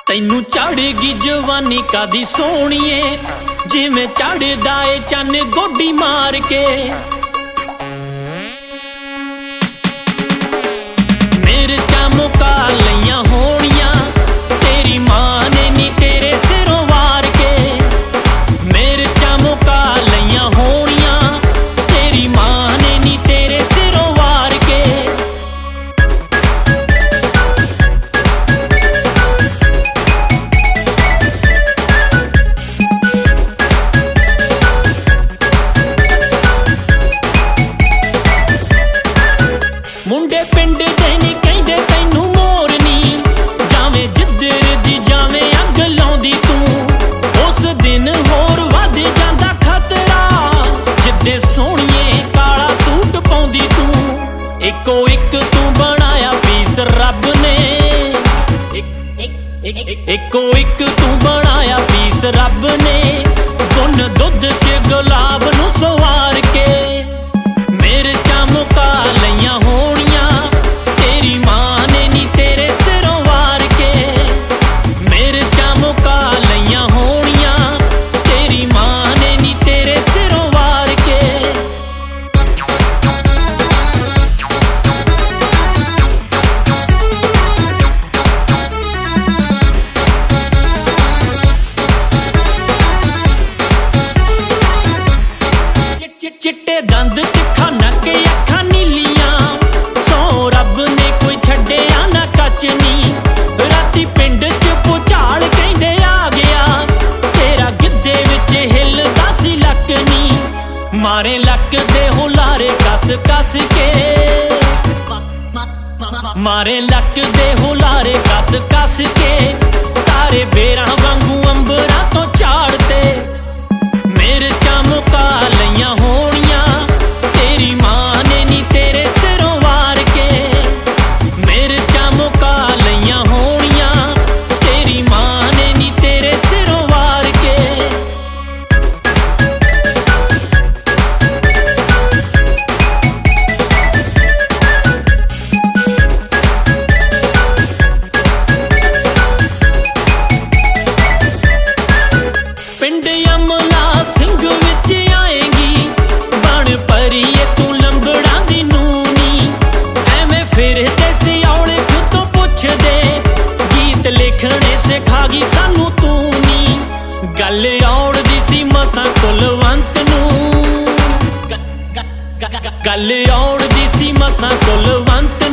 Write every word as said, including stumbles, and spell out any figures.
ਤੈਨੂੰ ਚੜ੍ਹਗੀ ਜਵਾਨੀ ਕਾਦੀ ਸੋਹਣੀਏ, ਜਿਵੇਂ ਚੜ੍ਹਦਾ ਏ ਚੰਨ ਗੋਡੀ ਮਾਰ ਕੇ। ਮਿਰਚਾਂ ਮੁਕਾ ਲਈਆਂ ਹੋਣੀਆਂ ਤੇਰੀ ਮਾਂ ਨੇ ਨੀ ਤੇਰੇ ਸਿਰੋਂ ਵਾਰ ਕੇ। ਮਿਰਚਾਂ ਮੁਕਾ ਲਈਆਂ ਹੋਣੀਆਂ ਤੇਰੀ ਮਾਂ ਨੇ ਨੀ ਤੇਰੇ ਸਿਰੋਂ ਵਾਰ ਕੇ। ਮੁੰਡੇ ਪਿੰਡ ਦੇ ਨੀ ਕਹਿੰਦੇ ਤੈਨੂੰ ਮੋਰਨੀ, ਜਾਵੇਂ ਜਿੱਧਰ ਦੀ ਜਾਵੇਂ ਅੱਗ ਲਾਉਂਦੀ ਤੂੰ। ਉਸ ਦਿਨ ਹੋਰ ਵੱਧ ਜਾਂਦਾ ਖਤਰਾ, ਜਿੱਦੇ ਸੋਹਣੀਏ ਕਾਲਾ ਸੂਟ ਪਾਉਂਦੀ ਤੂੰ। ਇੱਕੋ ਇੱਕ ਤੂੰ ਬਣਾਇਆ ਪੀਸ ਰੱਬ ਨੇ, ਇੱਕੋ ਇੱਕ ਤੂੰ ਬਣਾਇਆ ਪੀਸ ਰੱਬ ਨੇ। ਗੁੰਨ ਦੁੱਧ ਚ ਗੁਲਾਬ ਨੂੰ ਸਵਾਰ ਕੇ। ਮਿਰਚਾਂ ਮੁਕਾ ਲਈਆਂ ਹੋਣੀਆਂ ਤੇਰੀ ਮਾਂ ਨੇ ਨੀ ਤੇਰੇ ਸਿਰੋਂ ਵਾਰ ਕੇ। ਮਿਰਚਾਂ ਮੁਕਾ ਲਈਆਂ ਹੋਣੀਆਂ ਤੇਰੀ ਮਾਂ ਨੇ ਨੀ ਤੇਰੇ ਸਿਰੋਂ ਵਾਰ ਕੇ। ਚਿੱਟੇ ਦੰਦ ਤਿੱਖਾ ਨੱਕ ਅੱਖਾਂ ਨੀਲੀਆਂ, ਸੌ ਰੱਬ ਨੇ ਕੋਈ ਛੱਡਿਆ ਨਾ ਕੱਚ ਨੀ। ਰਾਤੀ ਪਿੰਡ ਚ ਭੁਚਾਲ ਕਹਿੰਦੇ ਆ ਗਿਆ, ਤੇਰਾ ਗਿੱਧੇ ਵਿੱਚ ਹਿੱਲਦਾ ਸੀ ਲੱਕ ਨੀ। ਮਾਰੇ ਲੱਕ ਦੇ ਹੁਲਾਰੇ ਕੱਸ ਕੱਸ ਕੇ, ਮਾਰੇ ਲੱਕ ਦੇ ਹੁਲਾਰੇ ਕੱਸ ਕੱਸ ਕੇ। ਤਾਰੇ ਬੇਰਾਂ ਵਾਂਗੂ ਅੰਬਰਾਂ ਤੋਂ ਝਾੜਦੇ। ਮਿਰਚਾਂ ਮੁਕਾ ਲਈਆਂ ਹੋਣੀਆਂ ਤੇਰੀ ਮਾਂ ਨੇ ਨੀ ਤੇਰੇ ਸਿਰੋਂ ਵਾਰ ਕੇ। ਮਿਰਚਾਂ ਮੁਕਾ ਲਈਆਂ ਹੋਣੀਆਂ ਤੇਰੀ ਮਾਂ ਨੇ ਨੀ ਤੇਰੇ ਸਿਰੋਂ ਵਾਰ ਕੇ। ਪਿੰਡ ਅਮਲਾ ਸਿੰਘ ਵਿੱਚ ਆਏਗੀ, ਬਣ ਪਰੀਏ ਤੂੰ ਲੰਬੜਾਂ ਦੀ ਨੂਨੀ। ਐਵੇਂ ਫਿਰਦੇ ਸੀ ਔਲੇ ਤੋਂ ਪੁੱਛਦੇ, ਗੀਤ ਲਿਖਣੇ ਸਿਖਾ ਗਈ ਸਾਨੂੰ ਤੂੰ ਨੀ। ਗੱਲ ਔੜਦੀ ਸੀ ਮਸਾਂ ਕੁਲਵੰਤ ਨੂੰ, ਗੱਲ ਔੜਦੀ ਸੀ ਮਸਾਂ ਕੁਲਵੰਤ